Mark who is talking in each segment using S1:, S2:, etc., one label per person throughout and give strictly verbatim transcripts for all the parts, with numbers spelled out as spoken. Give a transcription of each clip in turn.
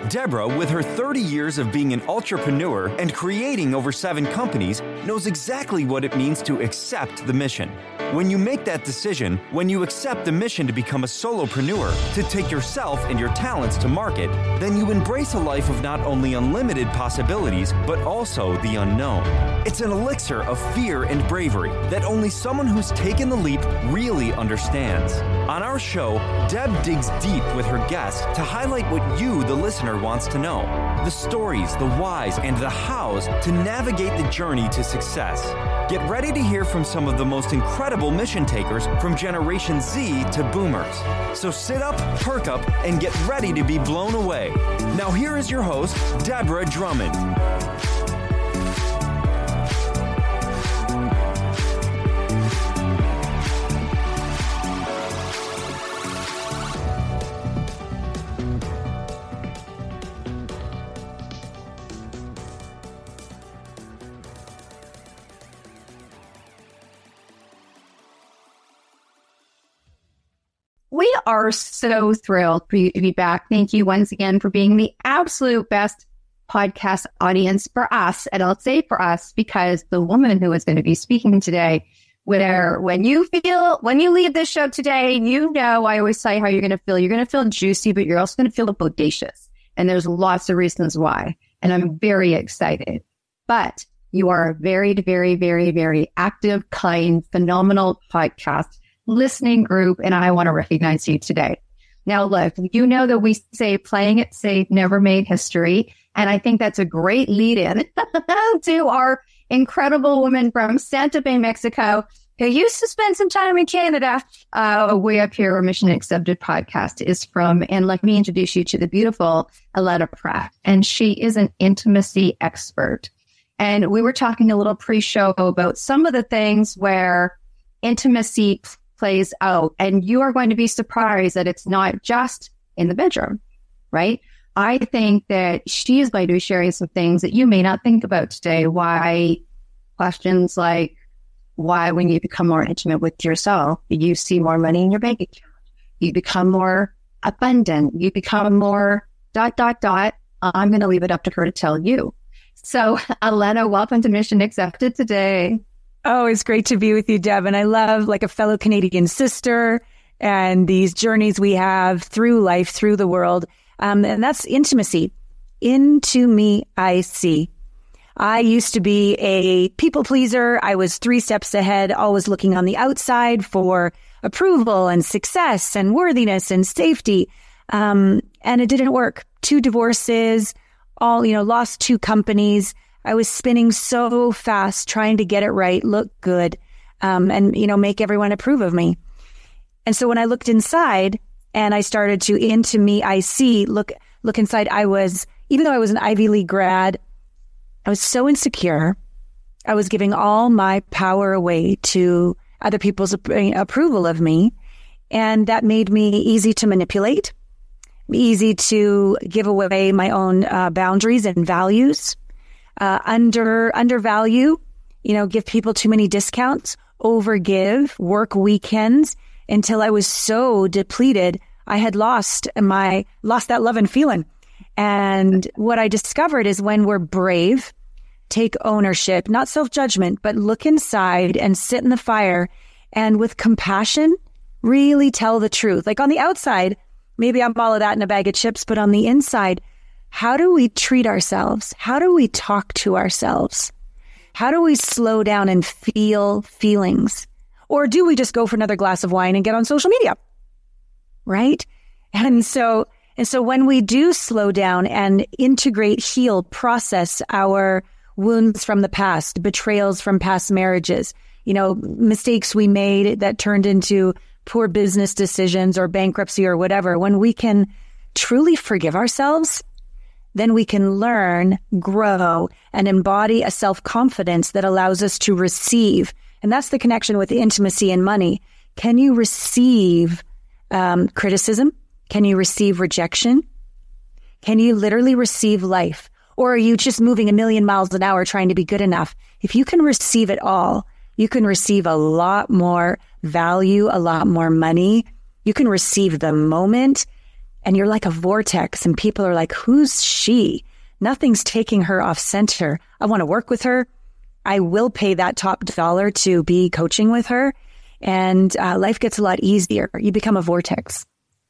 S1: Deborah, with her thirty years of being an entrepreneur and creating over seven companies, knows exactly what it means to accept the mission. When you make that decision, when you accept the mission to become a solopreneur, to take yourself and your talents to market, then you embrace a life of not only unlimited possibilities, but also the unknown. It's an elixir of fear and bravery that only someone who's taken the leap really understands. On our show, Deb digs deep with her guests to highlight what you, the listener, wants to know. The stories, the whys, and the hows to navigate the journey to success. Get ready to hear from some of the most incredible mission takers from Generation Z to Boomers. So sit up, perk up, and get ready to be blown away. Now here is your host, Deborah Drummond.
S2: We are so thrilled for you to be back. Thank you once again for being the absolute best podcast audience for us. And I'll say for us, because the woman who is going to be speaking today, where when you feel, when you leave this show today, you know, I always say how you're going to feel. You're going to feel juicy, but you're also going to feel bodacious. And there's lots of reasons why. And I'm very excited. But you are a very, very, very, very active, kind, phenomenal podcast listening group, and I want to recognize you today. Now, look, you know that we say playing it safe never made history, and I think that's a great lead-in to our incredible woman from Santa Fe, Mexico, who used to spend some time in Canada. Uh, way up here, our Mission Accepted podcast is from, and let me introduce you to the beautiful Aletta Pratt, and she is an intimacy expert. And we were talking a little pre-show about some of the things where intimacy plays out, and you are going to be surprised that it's not just in the bedroom, right? I think that she is going to be sharing some things that you may not think about today. Why questions like, why when you become more intimate with yourself, you see more money in your bank account, you become more abundant, you become more dot, dot, dot. I'm going to leave it up to her to tell you. So, Aletta, welcome to Mission Accepted today.
S3: Oh, it's great to be with you, Deb. And I love, like a fellow Canadian sister, and these journeys we have through life, through the world. Um, and that's intimacy. Into me, I see. I used to be a people pleaser. I was three steps ahead, always looking on the outside for approval and success and worthiness and safety. Um, and it didn't work. Two divorces, all, you know, lost two companies. I was spinning so fast, trying to get it right, look good, um, and, you know, make everyone approve of me. And so when I looked inside and I started to, into me, I see, look, look inside, I was, even though I was an Ivy League grad, I was so insecure. I was giving all my power away to other people's approval of me. And that made me easy to manipulate, easy to give away my own uh, boundaries and values. Uh, under, undervalue, you know, give people too many discounts, overgive, work weekends until I was so depleted. I had lost my, lost that love and feeling. And what I discovered is when we're brave, take ownership, not self-judgment, but look inside and sit in the fire and with compassion, really tell the truth. Like on the outside, maybe I'm all of that in a bag of chips, but on the inside, how do we treat ourselves? How do we talk to ourselves? How do we slow down and feel feelings? Or do we just go for another glass of wine and get on social media? Right? And so, and so when we do slow down and integrate, heal, process our wounds from the past, betrayals from past marriages, you know, mistakes we made that turned into poor business decisions or bankruptcy or whatever, when we can truly forgive ourselves, then we can learn, grow, and embody a self-confidence that allows us to receive. And that's the connection with intimacy and money. Can you receive um, criticism? Can you receive rejection? Can you literally receive life? Or are you just moving a million miles an hour trying to be good enough? If you can receive it all, you can receive a lot more value, a lot more money. You can receive the moment. and you're like a vortex and people are like, who's she? Nothing's taking her off center. I want to work with her. I will pay that top dollar to be coaching with her. And uh, life gets a lot easier. You become a vortex.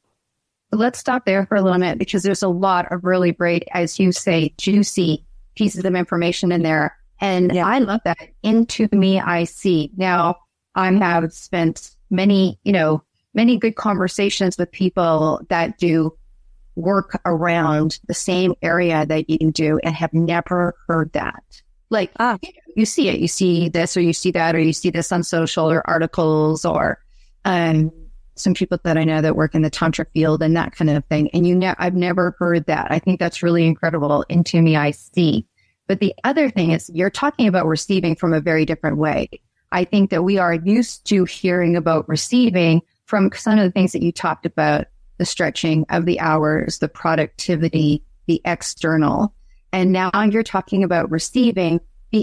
S2: Let's stop there for a little minute because there's a lot of really great, as you say, juicy pieces of information in there. And yeah. I love that. Into me, I see. Now, I have spent many, you know, many good conversations with people that do work around the same area that you do and have never heard that. Like, ah. you, know, you see it, you see this or you see that, or you see this on social or articles or um, some people that I know that work in the Tantra field and that kind of thing. And you know, I've never heard that. I think that's really incredible. Into me, I see. But the other thing is you're talking about receiving from a very different way. I think that we are used to hearing about receiving from some of the things that you talked about, the stretching of the hours, the productivity, the external. And now you're talking about receiving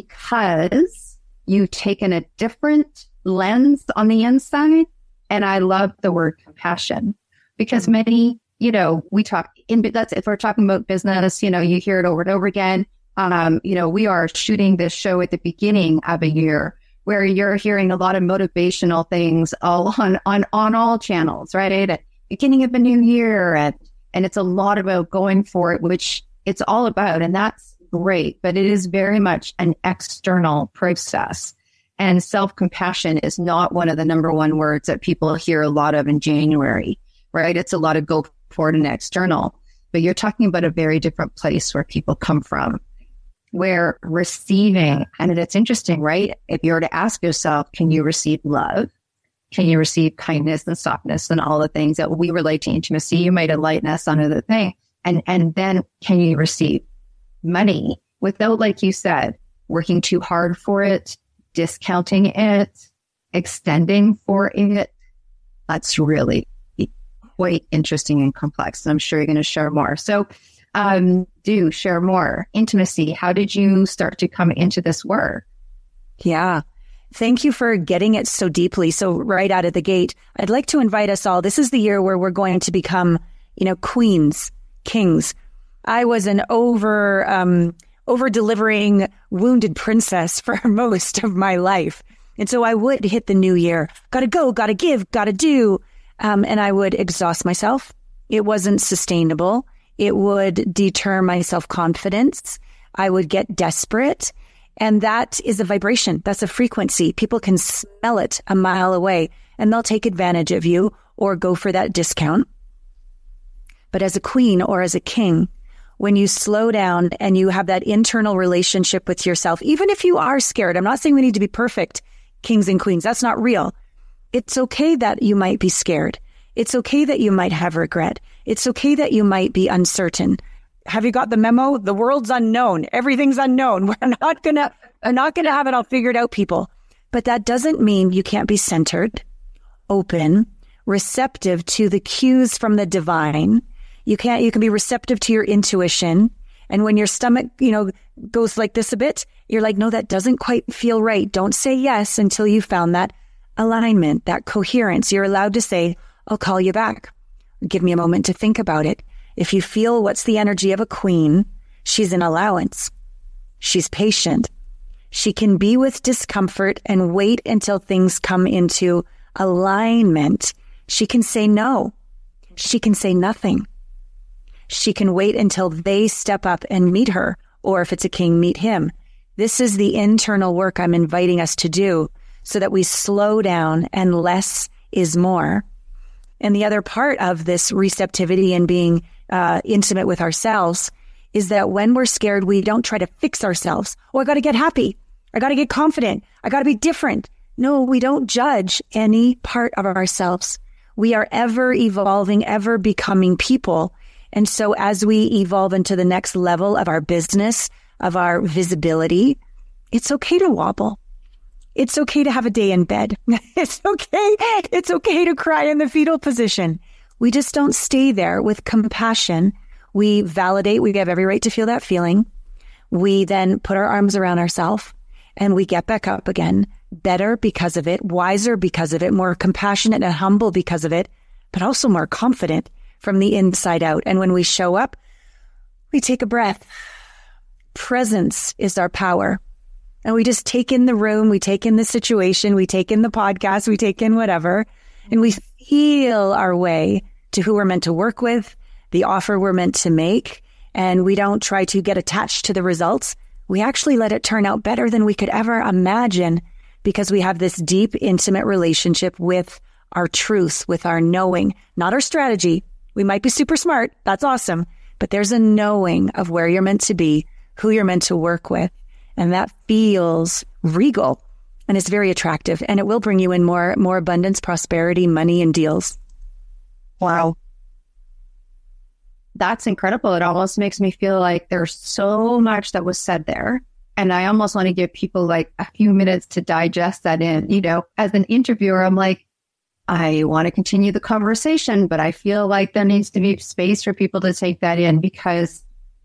S2: because you've taken a different lens on the inside. And I love the word compassion because many, you know, we talk in, that's if we're talking about business, you know, you hear it over and over again. Um, you know, we are shooting this show at the beginning of a year where you're hearing a lot of motivational things all on, on, on all channels, right? At beginning of a new year. And, and it's a lot about going for it, which it's all about. And that's great, but it is very much an external process. And self-compassion is not one of the number one words that people hear a lot of in January, right? It's a lot of go for it and external, but you're talking about a very different place where people come from, where receiving, and it's interesting, right? If you were to ask yourself, can you receive love? Can you receive kindness and softness and all the things that we relate to intimacy? You might enlighten us on another thing. And, and then can you receive money without, like you said, working too hard for it, discounting it, extending for it? That's really quite interesting and complex. And I'm sure you're going to share more. So um, do share more. Intimacy. How did you start to come into this work?
S3: Yeah. Thank you for getting it so deeply. So right out of the gate, I'd like to invite us all. This is the year where we're going to become, you know, queens, kings. I was an over, um, over delivering wounded princess for most of my life. And so I would hit the new year, gotta go, gotta give, gotta do. Um, and I would exhaust myself. It wasn't sustainable. It would deter my self-confidence. I would get desperate. And that is a vibration. That's a frequency. People can smell it a mile away and they'll take advantage of you or go for that discount. But as a queen or as a king, when you slow down and you have that internal relationship with yourself, even if you are scared, I'm not saying we need to be perfect kings and queens. That's not real. It's okay that you might be scared. It's okay that you might have regret. It's okay that you might be uncertain. Have you got the memo? The world's unknown. Everything's unknown. We're not gonna, we're not gonna have it all figured out, people. But that doesn't mean you can't be centered, open, receptive to the cues from the divine. You can't, you can be receptive to your intuition. And when your stomach, you know, goes like this a bit, you're like, no, that doesn't quite feel right. Don't say yes until you found that alignment, that coherence. You're allowed to say, I'll call you back. Give me a moment to think about it. If you feel what's the energy of a queen, she's an allowance. She's patient. She can be with discomfort and wait until things come into alignment. She can say no. She can say nothing. She can wait until they step up and meet her, or if it's a king, meet him. This is the internal work I'm inviting us to do so that we slow down and less is more. And the other part of this receptivity and being uh, intimate with ourselves is that when we're scared, we don't try to fix ourselves. Oh, I got to get happy. I got to get confident. I got to be different. No, we don't judge any part of ourselves. We are ever evolving, ever becoming people. And so as we evolve into the next level of our business, of our visibility, it's okay to wobble. It's okay to have a day in bed. It's okay. It's okay to cry in the fetal position. We just don't stay there. With compassion, we validate. We have every right to feel that feeling. We then put our arms around ourselves and we get back up again, better because of it, wiser because of it, more compassionate and humble because of it, but also more confident from the inside out. And when we show up, we take a breath. Presence is our power. And we just take in the room, we take in the situation, we take in the podcast, we take in whatever, and we feel our way to who we're meant to work with, the offer we're meant to make. And we don't try to get attached to the results. We actually let it turn out better than we could ever imagine, because we have this deep, intimate relationship with our truth, with our knowing, not our strategy. We might be super smart. That's awesome. But there's a knowing of where you're meant to be, who you're meant to work with. And that feels regal and it's very attractive. And it will bring you in more, more abundance, prosperity, money, and deals.
S2: Wow. That's incredible. It almost makes me feel like there's so much that was said there. And I almost want to give people like a few minutes to digest that in. You know, as an interviewer, I'm like, I want to continue the conversation, but I feel like there needs to be space for people to take that in, because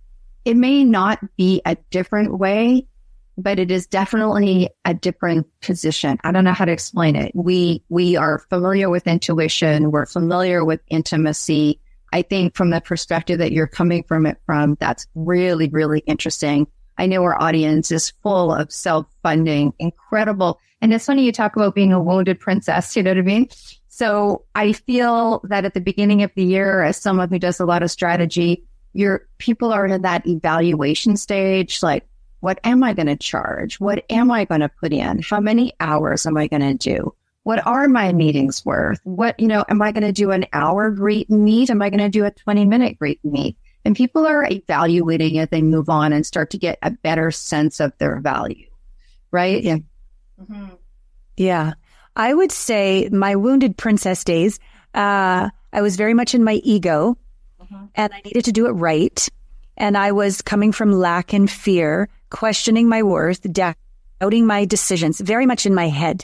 S2: it may not be a different way, but it is definitely a different position. I don't know how to explain it. We, we are familiar with intuition. We're familiar with intimacy. I think from the perspective that you're coming from it from, that's really, really interesting. I know our audience is full of self-funding, incredible. And it's funny you talk about being a wounded princess, you know what I mean? So I feel that at the beginning of the year, as someone who does a lot of strategy, your people are in that evaluation stage. Like, what am I going to charge? What am I going to put in? How many hours am I going to do? What are my meetings worth? What, you know, am I going to do an hour greet and meet? Am I going to do a twenty minute greet and meet? And people are evaluating as they move on and start to get a better sense of their value. Right? Yeah.
S3: Mm-hmm. Yeah. I would say my wounded princess days, uh, I was very much in my ego, mm-hmm. and I needed to do it right. And I was coming from lack and fear, questioning my worth, doubting my decisions, very much in my head.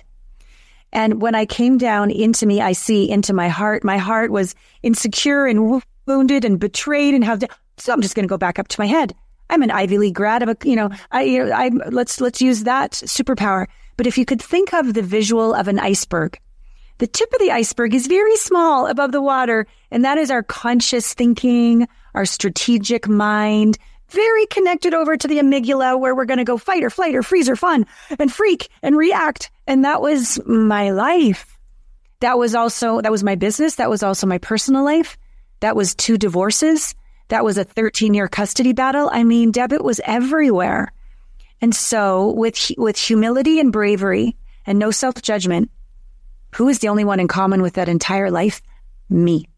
S3: And when I came down into me, I see into my heart, my heart was insecure and wounded and betrayed and how, so I'm just going to go back up to my head. I'm an Ivy League grad. I'm a, you know, I, I, let's, let's use that superpower. But if you could think of the visual of an iceberg, the tip of the iceberg is very small above the water. And that is our conscious thinking, our strategic mind, very connected over to the amygdala, where we're going to go fight or flight or freeze or fun and freak and react. And that was my life. That was also, that was my business. That was also my personal life. That was two divorces. That was a thirteen year custody battle. I mean, Deb, it was everywhere. And so with, with humility and bravery and no self-judgment, who is the only one in common with that entire life? Me.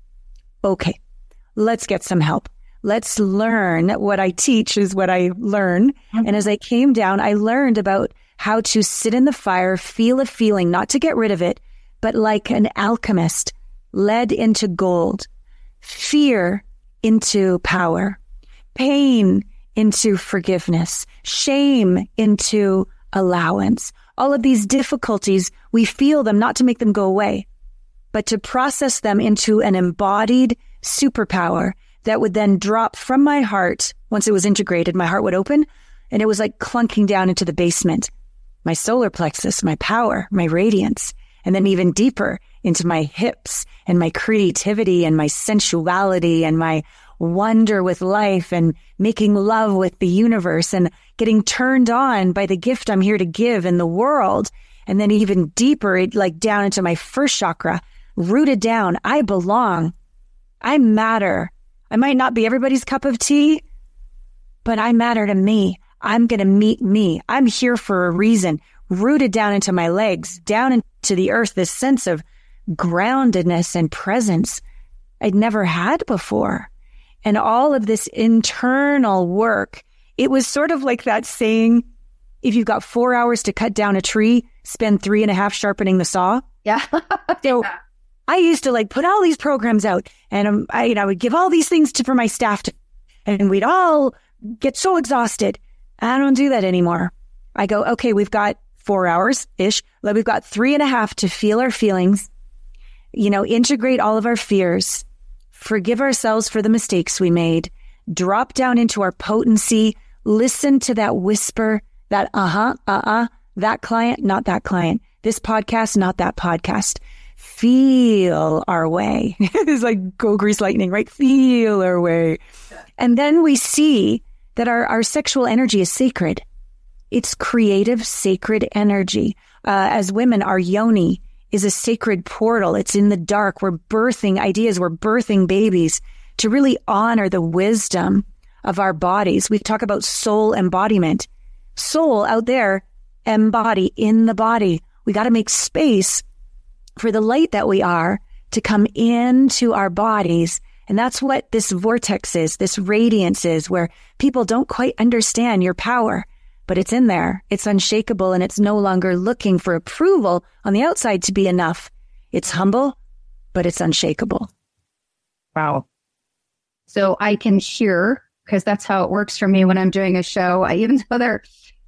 S3: Okay, let's get some help. Let's learn. What I teach is what I learn. Mm-hmm. And as I came down, I learned about how to sit in the fire, feel a feeling, not to get rid of it, but like an alchemist, led into gold, fear into power, pain into forgiveness, shame into allowance. All of these difficulties, we feel them not to make them go away, but to process them into an embodied superpower that would then drop from my heart. Once it was integrated, my heart would open, and it was like clunking down into the basement. My solar plexus, my power, my radiance, and then even deeper into my hips and my creativity and my sensuality and my wonder with life and making love with the universe and getting turned on by the gift I'm here to give in the world. And then even deeper, it like down into my first chakra, rooted down. I belong. I matter. I might not be everybody's cup of tea, but I matter to me. I'm going to meet me. I'm here for a reason. Rooted down into my legs, down into the earth, this sense of groundedness and presence I'd never had before. And all of this internal work, it was sort of like that saying, if you've got four hours to cut down a tree, spend three and a half sharpening the saw.
S2: Yeah.
S3: So I used to like put all these programs out, and um, I, you know, I would give all these things to, for my staff to, and we'd all get so exhausted. I don't do that anymore. I go, okay, we've got four hours ish. We've got three and a half to feel our feelings, you know, integrate all of our fears, forgive ourselves for the mistakes we made, drop down into our potency, listen to that whisper, that uh-huh, uh-uh, that client, not that client, this podcast, not that podcast. feel our way. It's like go grease lightning, right? Feel our way. And then we see that our, our sexual energy is sacred. It's creative, sacred energy. Uh, as women, our yoni is a sacred portal. It's in the dark. We're birthing ideas. We're birthing babies to really honor the wisdom of our bodies. We talk about soul embodiment. Soul out there, embody in the body. We got to make space for the light that we are to come into our bodies. And that's what this vortex is, this radiance is, where people don't quite understand your power, but it's in there. It's unshakable, and it's no longer looking for approval on the outside to be enough. It's humble, but it's unshakable.
S2: Wow. So I can hear, because that's how it works for me when I'm doing a show. I even though they're,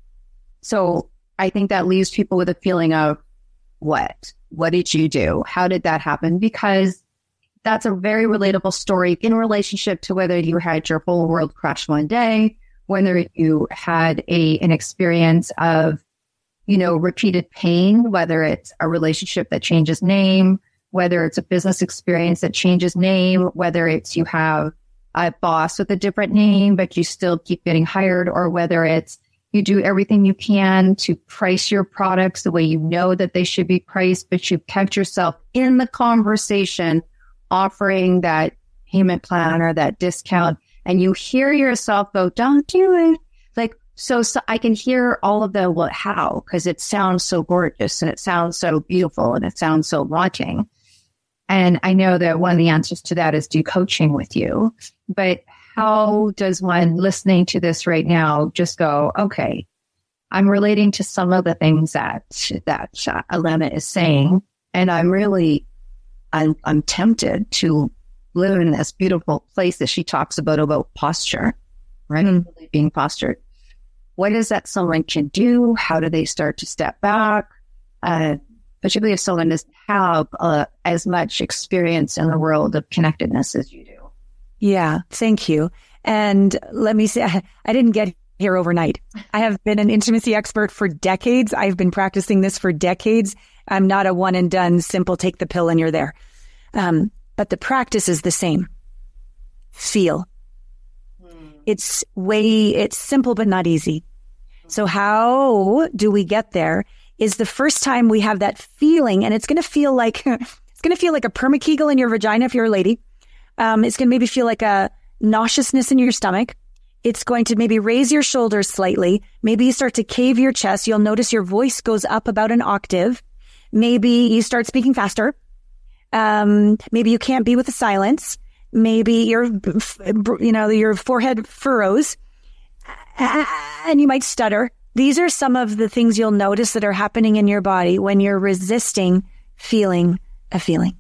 S2: so I think that leaves people with a feeling of, what? What did you do? How did that happen? Because that's a very relatable story in relationship to whether you had your whole world crash one day, whether you had a an experience of, you know, repeated pain, whether it's a relationship that changes name, whether it's a business experience that changes name, whether it's you have a boss with a different name, but you still keep getting hired, or whether it's you do everything you can to price your products the way you know that they should be priced, but you've kept yourself in the conversation offering that payment plan or that discount, and you hear yourself go, don't do it. Like, so, so I can hear all of the, well, how? Because it sounds so gorgeous and it sounds so beautiful and it sounds so wanting. And I know that one of the answers to that is do coaching with you. But how does one listening to this right now just go, okay, I'm relating to some of the things that that uh, Elena is saying, and I'm really, I'm, I'm tempted to live in this beautiful place that she talks about, about posture, right? Mm-hmm. Really being postured. What is that someone can do? How do they start to step back? Uh, particularly if someone doesn't have uh, as much experience in the world of connectedness as you do.
S3: Yeah, thank you. And let me say, I, I didn't get here overnight. I have been an intimacy expert for decades. I've been practicing this for decades. I'm not a one and done, simple, take the pill and you're there. Um, but the practice is the same. Feel. Hmm. It's way, it's simple, but not easy. So how do we get there is the first time we have that feeling, and it's going to feel like, it's going to feel like a permakegel in your vagina if you're a lady. Um, it's going to maybe feel like a nauseousness in your stomach. It's going to maybe raise your shoulders slightly. Maybe you start to cave your chest. You'll notice your voice goes up about an octave. Maybe you start speaking faster. Um, maybe you can't be with the silence. Maybe your, you know, your forehead furrows and you might stutter. These are some of the things you'll notice that are happening in your body when you're resisting feeling a feeling.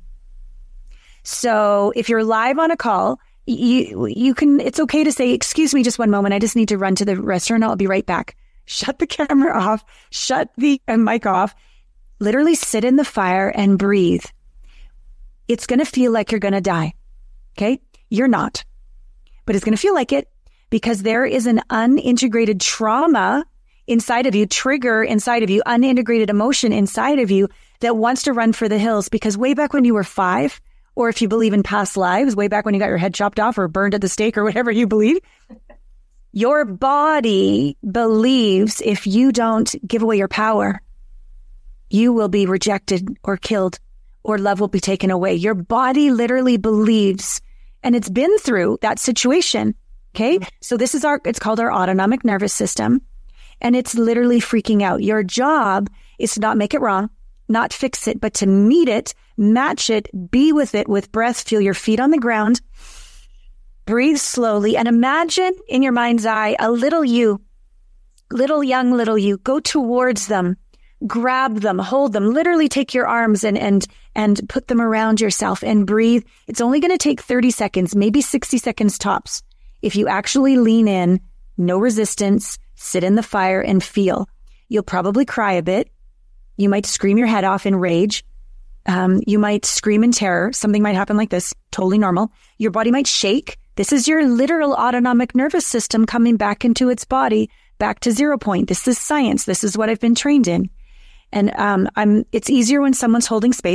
S3: So if you're live on a call, you you can, it's okay to say, excuse me, just one moment. I just need to run to the restaurant. I'll be right back. Shut the camera off. Shut the mic off. Literally sit in the fire and breathe. It's going to feel like you're going to die. Okay? You're not. But it's going to feel like it because there is an unintegrated trauma inside of you, trigger inside of you, unintegrated emotion inside of you that wants to run for the hills because way back when you were five, or if you believe in past lives, way back when you got your head chopped off or burned at the stake or whatever you believe, your body believes if you don't give away your power, you will be rejected or killed or love will be taken away. Your body literally believes, and it's been through that situation. Okay. So this is our, it's called our autonomic nervous system, and it's literally freaking out. Your job is to not make it wrong, not fix it, but to meet it, match it, be with it with breath, feel your feet on the ground, breathe slowly, and imagine in your mind's eye a little you, little young little you, go towards them, grab them, hold them, literally take your arms and and and put them around yourself and breathe. It's only going to take thirty seconds, maybe sixty seconds tops. If you actually lean in, no resistance, sit in the fire and feel. You'll probably cry a bit. You might scream your head off in rage. Um, you might scream in terror. Something might happen like this, totally normal. Your body might shake. This is your literal autonomic nervous system coming back into its body, back to zero point. This is science. This is what I've been trained in. And um, I'm. It's easier when someone's holding space.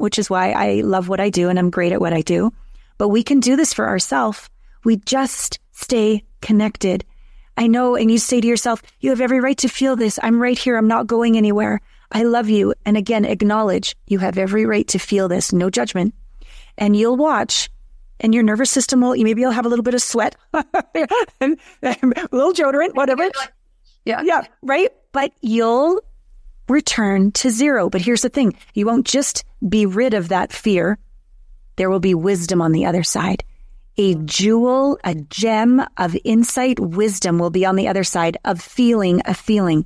S3: which is why I love what I do and I'm great at what I do. But we can do this for ourselves. We just stay connected. I know, and you say to yourself, you have every right to feel this. I'm right here. I'm not going anywhere. I love you. And again, acknowledge you have every right to feel this. No judgment. And you'll watch, and your nervous system will, maybe you'll have a little bit of sweat, a little deodorant, whatever.
S2: Yeah.
S3: Yeah. Right. But you'll return to zero. But here's the thing. You won't just be rid of that fear. There will be wisdom on the other side. A jewel, a gem of insight, wisdom will be on the other side of feeling a feeling.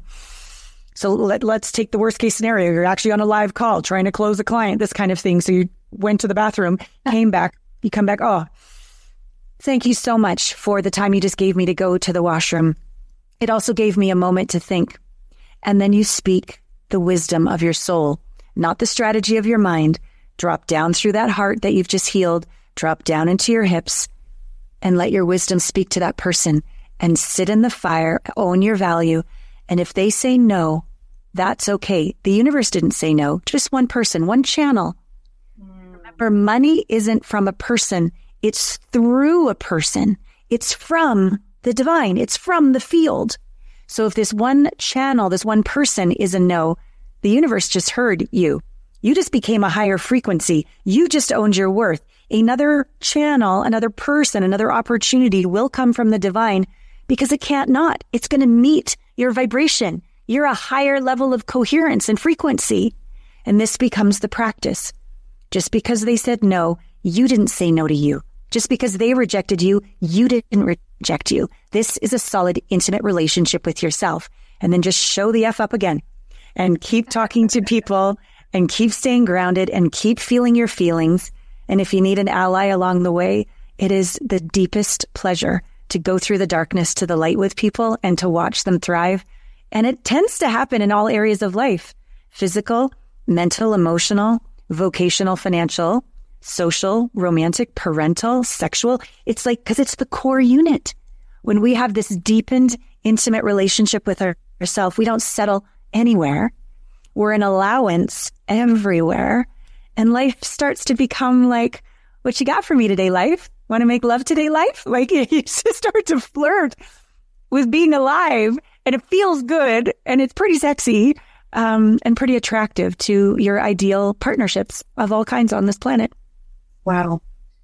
S3: So let, let's take the worst case scenario. You're actually on a live call trying to close a client, this kind of thing. So you went to the bathroom, came back, you come back. Oh, thank you so much for the time you just gave me to go to the washroom. It also gave me a moment to think. And then you speak the wisdom of your soul, not the strategy of your mind. Drop down through that heart that you've just healed, drop down into your hips, and let your wisdom speak to that person and sit in the fire, own your value. And if they say no, that's okay. The universe didn't say no, just one person, one channel. Mm. Remember, money isn't from a person. It's through a person. It's from the divine. It's from the field. So if this one channel, this one person is a no, the universe just heard you. You just became a higher frequency. You just owned your worth. Another channel, another person, another opportunity will come from the divine because it can't not. It's going to meet your vibration. You're a higher level of coherence and frequency. And this becomes the practice. Just because they said no, you didn't say no to you. Just because they rejected you, you didn't reject you. This is a solid, intimate relationship with yourself. And then just show the F up again and keep talking to people and keep staying grounded and keep feeling your feelings. And if you need an ally along the way, it is the deepest pleasure to go through the darkness to the light with people and to watch them thrive. And it tends to happen in all areas of life: physical, mental, emotional, vocational, financial, social, romantic, parental, sexual. It's like, because it's the core unit. When we have this deepened, intimate relationship with our, ourselves, we don't settle anywhere. We're an allowance everywhere. And life starts to become like, what you got for me today, life? Want to make love today, life? Like, you just start to flirt with being alive, and it feels good, and it's pretty sexy, um, and pretty attractive to your ideal partnerships of all kinds on this planet.
S2: Wow.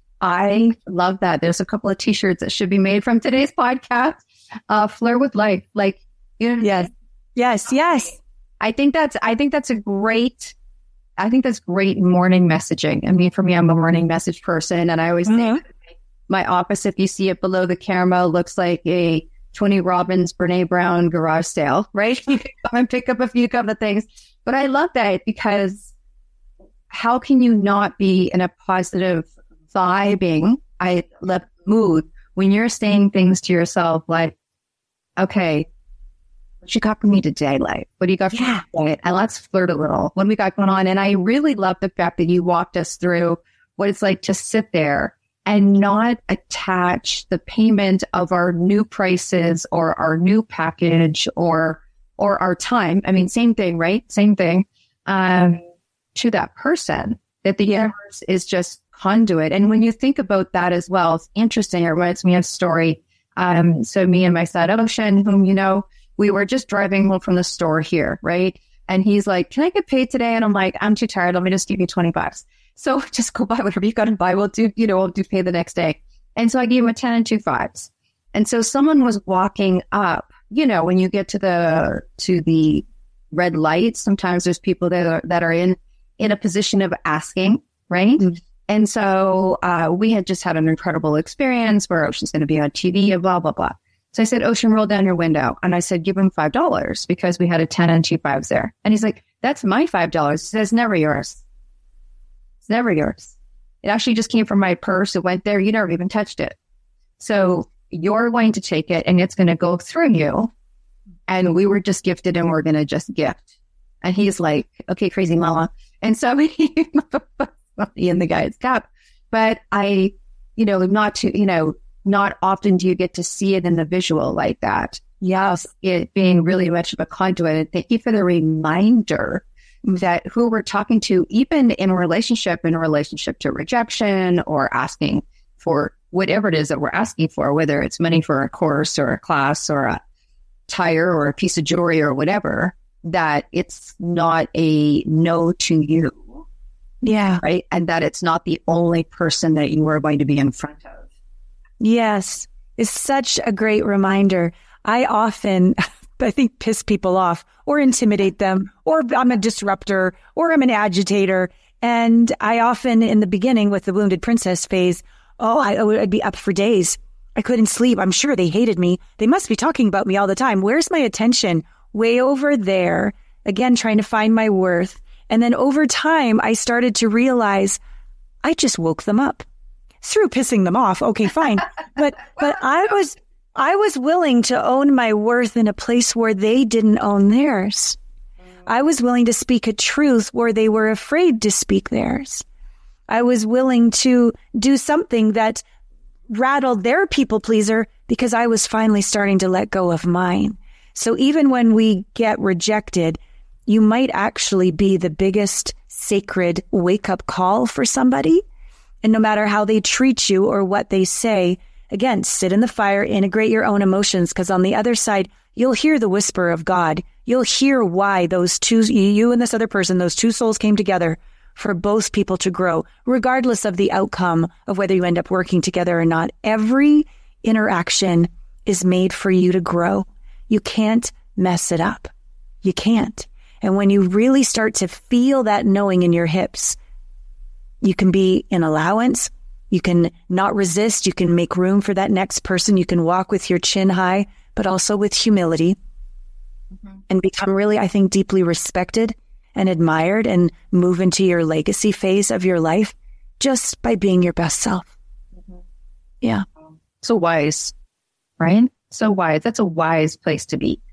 S2: I love that. There's a couple of t-shirts that should be made from today's podcast. Uh, flirt with life. Like, you know,
S3: yes, yes, yes.
S2: I think that's, I think that's a great, I think that's great morning messaging. I mean, for me, I'm a morning message person, and I always mm-hmm. think my office, if you see it below the camera, looks like a Tony Robbins, Brene Brown garage sale, right? You can come and pick up a few couple of things. But I love that, because how can you not be in a positive vibing, I love mood when you're saying things to yourself like, okay, what you got for me today, life? What do you got for yeah. me today? And let's flirt a little. What do we got going on? And I really love the fact that you walked us through what it's like to sit there and not attach the payment of our new prices or our new package or or our time. I mean, same thing, right? Same thing um, to that person, that the universe is just conduit. And when you think about that as well, it's interesting. It reminds me of a story. Um, so me and my son, Ocean, whom you know, we were just driving home from the store here, right? And he's like, can I get paid today? And I'm like, I'm too tired. Let me just give you twenty bucks. So just go buy whatever you got to buy. We'll do, you know, we'll do pay the next day. And so I gave him a ten and two fives. And so someone was walking up, you know, when you get to the, to the red lights, sometimes there's people that are, that are in, in a position of asking, right? Mm-hmm. And so uh, we had just had an incredible experience where Ocean's going to be on T V and blah, blah, blah. So I said, Ocean, roll down your window. And I said, give him five dollars because we had a ten and two fives there. And he's like, that's my five dollars. He says, never yours. It's never yours. It actually just came from my purse. It went there. You never even touched it. So you're going to take it and it's going to go through you. And we were just gifted and we're going to just gift. And he's like, okay, crazy mama. And so he in the guy's cup. But I, you know, not to, you know, not often do you get to see it in the visual like that. Yes, it being really much of a conduit. And thank you for the reminder that who we're talking to, even in a relationship, in a relationship to rejection or asking for whatever it is that we're asking for, whether it's money for a course or a class or a tire or a piece of jewelry or whatever, that it's not a no to you.
S3: Yeah.
S2: Right. And that it's not the only person that you are going to be in front of.
S3: Yes. It's such a great reminder. I often, I think, piss people off or intimidate them, or I'm a disruptor, or I'm an agitator. And I often, in the beginning with the Wounded Princess phase, oh, I, I'd be up for days. I couldn't sleep. I'm sure they hated me. They must be talking about me all the time. Where's my attention? Way over there. Again, trying to find my worth. And then over time, I started to realize I just woke them up through pissing them off. Okay, fine. But, but I was, I was willing to own my worth in a place where they didn't own theirs. I was willing to speak a truth where they were afraid to speak theirs. I was willing to do something that rattled their people pleaser because I was finally starting to let go of mine. So even when we get rejected, you might actually be the biggest sacred wake-up call for somebody. And no matter how they treat you or what they say, again, sit in the fire, integrate your own emotions, because on the other side, you'll hear the whisper of God. You'll hear why those two, you and this other person, those two souls came together for both people to grow, regardless of the outcome of whether you end up working together or not. Every interaction is made for you to grow. You can't mess it up. You can't. And when you really start to feel that knowing in your hips, you can be in allowance. You can not resist. You can make room for that next person. You can walk with your chin high, but also with humility, mm-hmm. and become really, I think, deeply respected and admired and move into your legacy phase of your life just by being your best self. Mm-hmm. Yeah.
S2: So wise, right? So wise. That's a wise place to be.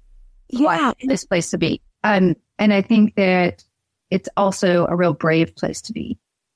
S3: Yeah.
S2: This place to be. Um, and I think that it's also a real brave place to be.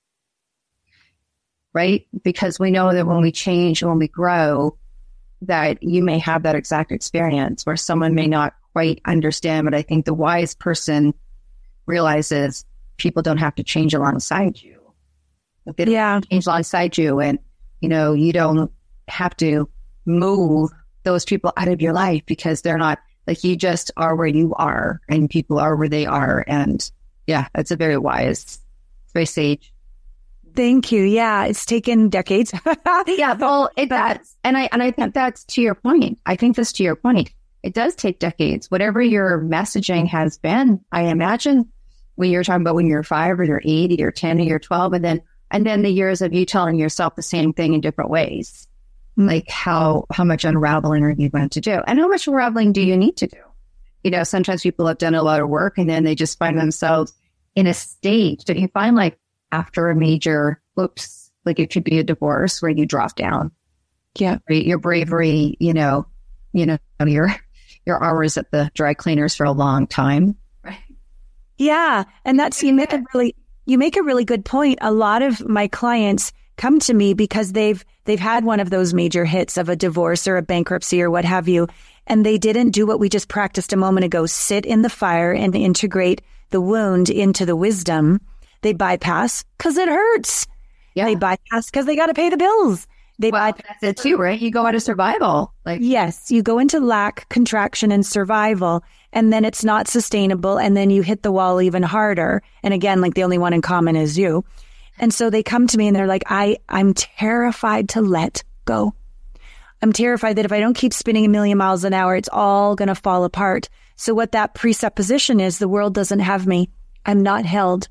S2: Right? Because we know that when we change, when we grow, that you may have that exact experience where someone may not quite understand, but I think the wise person realizes people don't have to change alongside you. They don't
S3: yeah.
S2: change alongside you, and, you know, you don't have to move those people out of your life because they're not, like, you just are where you are and people are where they are. And yeah, it's a very wise, very sage.
S3: Thank you. Yeah, it's taken decades.
S2: yeah, well, it does. And I and I think that's to your point. I think that's to your point. It does take decades. Whatever your messaging has been, I imagine when you're talking about when you're five or you're eight or you're ten or you're twelve, and then and then the years of you telling yourself the same thing in different ways. Like how how much unraveling are you going to do? And how much unraveling do you need to do? You know, sometimes people have done a lot of work and then they just find themselves in a stage. Don't you find, like, after a major, whoops, like it could be a divorce where you drop down.
S3: Yeah.
S2: Your bravery, you know, you know, your, your hours at the dry cleaners for a long time. Right.
S3: Yeah. And that's, you make a really, you make a really good point. A lot of my clients come to me because they've, they've had one of those major hits of a divorce or a bankruptcy or what have you. And they didn't do what we just practiced a moment ago, sit in the fire and integrate the wound into the wisdom. They bypass because it hurts. Yeah. They bypass because they got to pay the bills. They
S2: well,
S3: bypass
S2: that's it too, right? You go out of survival. Like,
S3: yes, you go into lack, contraction, and survival, and then it's not sustainable, and then you hit the wall even harder. And again, like, the only one in common is you. And so they come to me and they're like, I, I'm terrified to let go. I'm terrified that if I don't keep spinning a million miles an hour, it's all going to fall apart. So what that presupposition is, the world doesn't have me. I'm not held.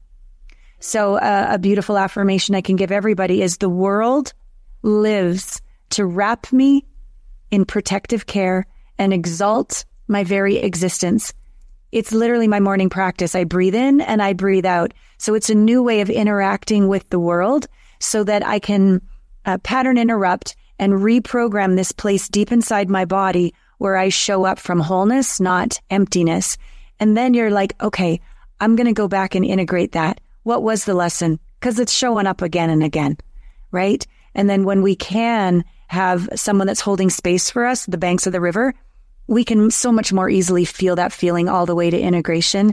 S3: So uh, a beautiful affirmation I can give everybody is the world lives to wrap me in protective care and exalt my very existence. It's literally my morning practice. I breathe in and I breathe out. So it's a new way of interacting with the world so that I can uh, pattern interrupt and reprogram this place deep inside my body where I show up from wholeness, not emptiness. And then you're like, okay, I'm going to go back and integrate that. What was the lesson? Because it's showing up again and again, right? And then when we can have someone that's holding space for us, the banks of the river, we can so much more easily feel that feeling all the way to integration.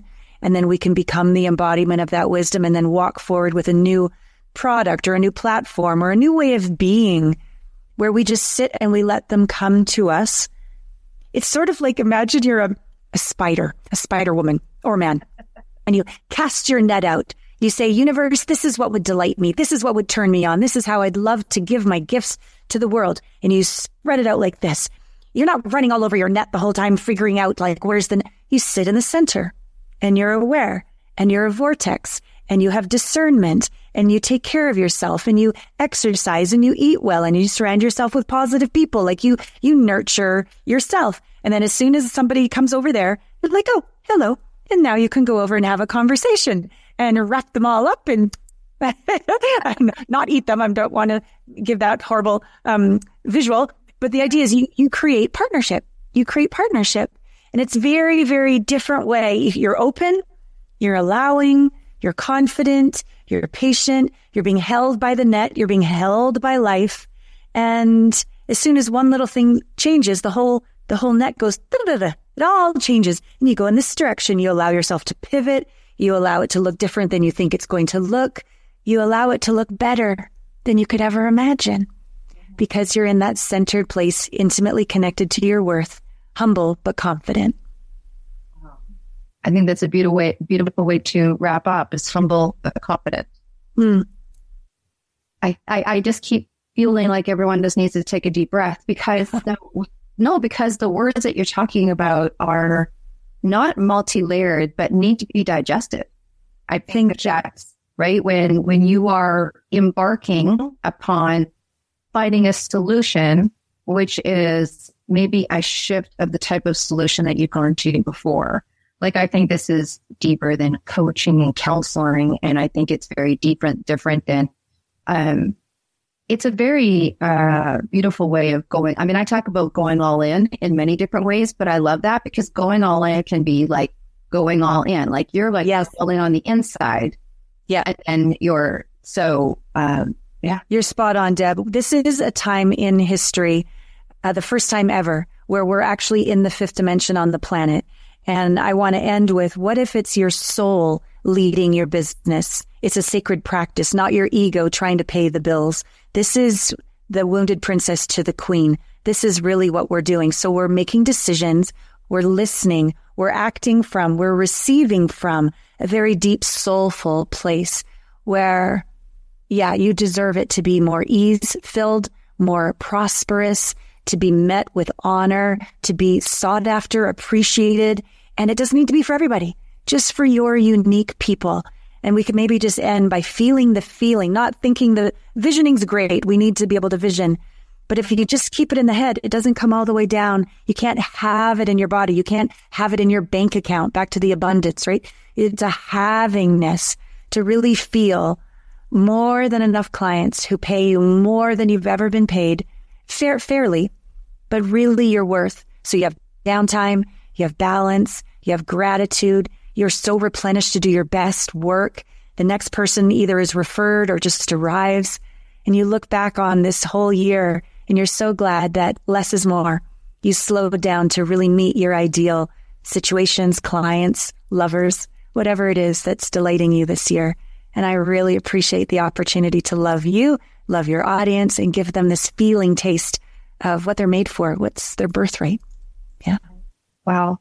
S3: And then we can become the embodiment of that wisdom and then walk forward with a new product or a new platform or a new way of being where we just sit and we let them come to us. It's sort of like, imagine you're a, a spider, a spider woman or man, and you cast your net out. You say, universe, this is what would delight me. This is what would turn me on. This is how I'd love to give my gifts to the world. And you spread it out like this. You're not running all over your net the whole time, figuring out like, where's the net? You sit in the center and you're aware and you're a vortex and you have discernment and you take care of yourself and you exercise and you eat well and you surround yourself with positive people. Like you, you nurture yourself. And then as soon as somebody comes over there, you're like, oh, hello. And now you can go over and have a conversation and wrap them all up and not eat them. I don't want to give that horrible um, visual. But the idea is you, you create partnership. You create partnership. And it's very, very different way. You're open, you're allowing, you're confident, you're patient, you're being held by the net, you're being held by life. And as soon as one little thing changes, the whole the whole net goes, da-da-da-da. It all changes. And you go in this direction. You allow yourself to pivot. You allow it to look different than you think it's going to look. You allow it to look better than you could ever imagine because you're in that centered place, intimately connected to your worth, humble but confident.
S2: I think that's a beautiful way, beautiful way to wrap up is humble but confident. Mm. I, I, I just keep feeling like everyone just needs to take a deep breath because the, no, because the words that you're talking about are not multi-layered, but need to be digested. I think that's right. When, when you are embarking upon finding a solution, which is maybe a shift of the type of solution that you've gone to before. Like, I think this is deeper than coaching and counseling. And I think it's very different, different than, um, it's a very uh, beautiful way of going. I mean, I talk about going all in in many different ways, but I love that because going all in can be like going all in. Like you're like yes. all in on the inside.
S3: Yeah.
S2: And, and you're so, um, yeah.
S3: You're spot on, Deb. This is a time in history, uh, the first time ever, where we're actually in the fifth dimension on the planet. And I want to end with, what if it's your soul leading your business? It's a sacred practice, not your ego trying to pay the bills. This is the wounded princess to the queen. This is really what we're doing. So we're making decisions, we're listening, we're acting from, we're receiving from a very deep, soulful place where, yeah, you deserve it to be more ease-filled, more prosperous, to be met with honor, to be sought after, appreciated. And it doesn't need to be for everybody, just for your unique people. And we could maybe just end by feeling the feeling, not thinking the visioning's great. We need to be able to vision. But if you just keep it in the head, it doesn't come all the way down. You can't have it in your body. You can't have it in your bank account. Back to the abundance, right? It's a havingness to really feel more than enough clients who pay you more than you've ever been paid, fair, fairly, but really your worth. So you have downtime, you have balance, you have gratitude. You're so replenished to do your best work. The next person either is referred or just arrives. And you look back on this whole year and you're so glad that less is more. You slowed down to really meet your ideal situations, clients, lovers, whatever it is that's delighting you this year. And I really appreciate the opportunity to love you, love your audience, and give them this feeling taste of what they're made for, what's their birthright. Yeah.
S2: Wow.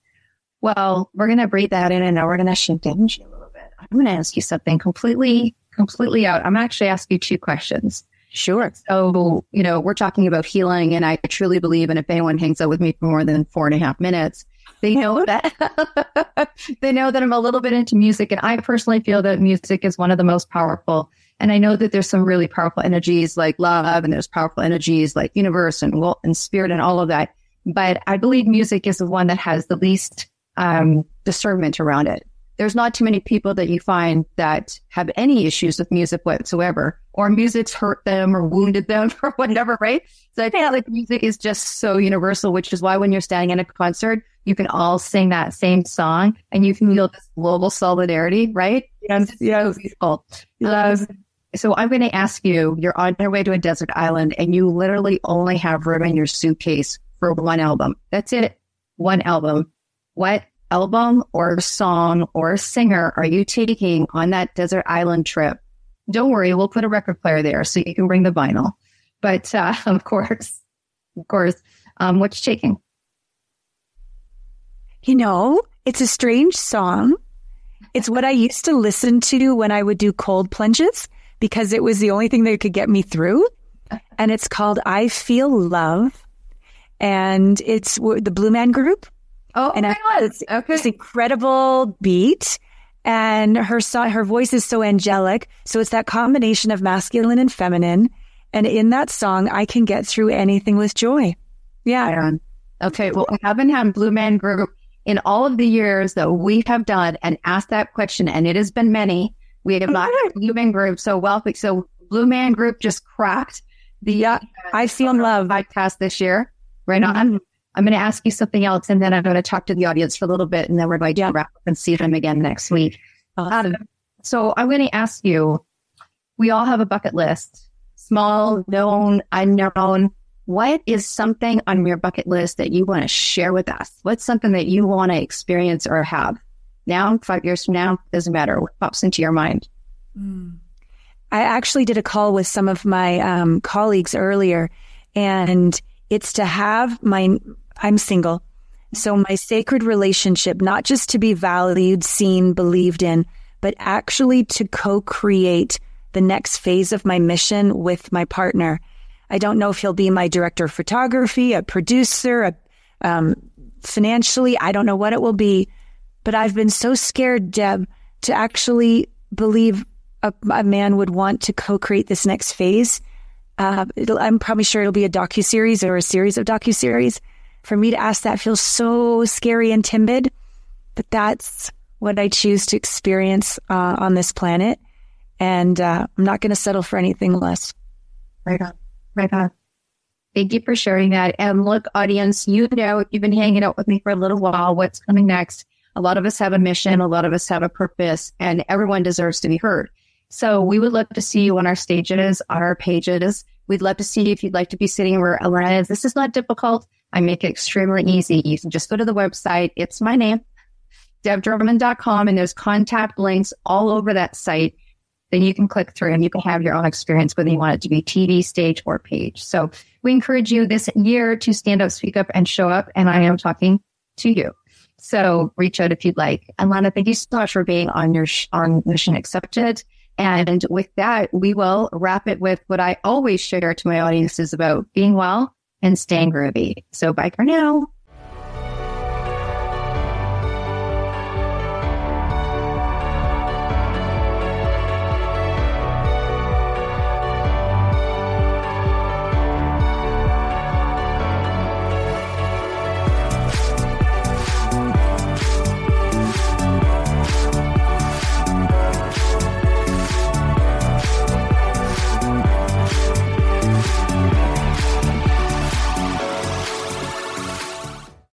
S2: Well, we're going to breathe that in and now we're going to shift energy a little bit. I'm going to ask you something completely, completely out. I'm going to actually ask you two questions.
S3: Sure.
S2: So, you know, we're talking about healing, and I truly believe, and if anyone hangs out with me for more than four and a half minutes, they know that they know that I'm a little bit into music. And I personally feel that music is one of the most powerful. And I know that there's some really powerful energies like love, and there's powerful energies like universe and will and spirit and all of that. But I believe music is the one that has the least um, discernment around it. There's not too many people that you find that have any issues with music whatsoever, or music's hurt them or wounded them or whatever, right? So I feel like music is just so universal, which is why when you're standing in a concert, you can all sing that same song and you can feel this global solidarity, right?
S3: Yes, yes.
S2: So beautiful. Yes. Um, so I'm going to ask you, you're on your way to a desert island and you literally only have room in your suitcase for one album. That's it. One album. What album or song or singer are you taking on that desert island trip? Don't worry, we'll put a record player there so you can bring the vinyl. But uh, of course, of course, um, what you taking?
S3: You know, it's a strange song. It's what I used to listen to when I would do cold plunges because it was the only thing that could get me through. And it's called I Feel Love. And it's the Blue Man Group.
S2: Oh,
S3: and
S2: my God.
S3: It's
S2: Okay.
S3: this incredible beat. And her song, her voice is so angelic. So it's that combination of masculine and feminine. And in that song, I can get through anything with joy. Yeah.
S2: Okay. Well, I haven't had Blue Man Group in all of the years that we have done and asked that question, and it has been many. We have not had Blue Man Group. So, well, so Blue Man Group just cracked the
S3: yeah, I Feel Love
S2: podcast this year. Right on.
S3: Mm-hmm.
S2: I'm going to ask you something else, and then I'm going to talk to the audience for a little bit, and then we're going to yeah. wrap up and see them again next week.
S3: Awesome.
S2: Um, so I'm going to ask you, we all have a bucket list, small, known, unknown. What is something on your bucket list that you want to share with us? What's something that you want to experience or have now, five years from now? Doesn't matter. What pops into your mind?
S3: Mm. I actually did a call with some of my um, colleagues earlier, and it's to have my, I'm single. So my sacred relationship, not just to be valued, seen, believed in, but actually to co-create the next phase of my mission with my partner. I don't know if he'll be my director of photography, a producer, a, um, financially, I don't know what it will be, but I've been so scared, Deb, to actually believe a, a man would want to co-create this next phase. Uh, I'm probably sure it'll be a docuseries or a series of docuseries. For me to ask that feels so scary and timid, but that's what I choose to experience uh, on this planet. And uh, I'm not going to settle for anything less.
S2: Right on. Right on. Thank you for sharing that. And look, audience, you know, you've been hanging out with me for a little while. What's coming next? A lot of us have a mission. A lot of us have a purpose, and everyone deserves to be heard. So we would love to see you on our stages, on our pages. We'd love to see you if you'd like to be sitting where Alana is. This is not difficult. I make it extremely easy. You can just go to the website. It's my name, deb drummond dot com, and there's contact links all over that site. Then you can click through and you can have your own experience, whether you want it to be T V, stage, or page. So we encourage you this year to stand up, speak up, and show up. And I am talking to you. So reach out if you'd like. Alana, thank you so much for being on your sh- on Mission Accepted. And with that, we will wrap it with what I always share to my audiences about being well and staying groovy. So bye for now.